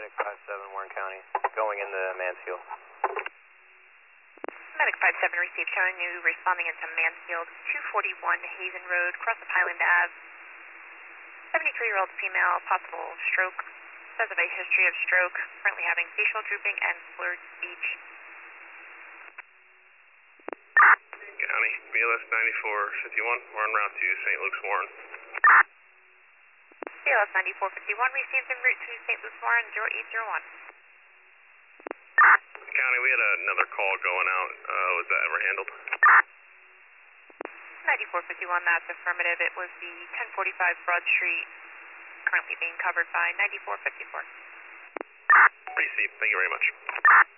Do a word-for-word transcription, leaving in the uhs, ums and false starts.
Medic five seven, Warren County, going into Mansfield. Medic five seven received, showing you responding into Mansfield, two forty-one Hazen Road, cross of Highland Ave. seventy-three-year-old female, possible stroke. Says of a history of stroke, currently having facial drooping and slurred speech. County, B L S ninety-four fifty-one, we're en route to Saint Luke's Warren. B L S ninety-four fifty-one received en route to Saint Luke's Warren, zero eight zero one. County, we had another call going out. Uh, was that ever handled? ninety-four fifty-one, that's affirmative. It was the ten forty-five Broad Street, currently being covered by ninety-four fifty-four. Received, thank you very much.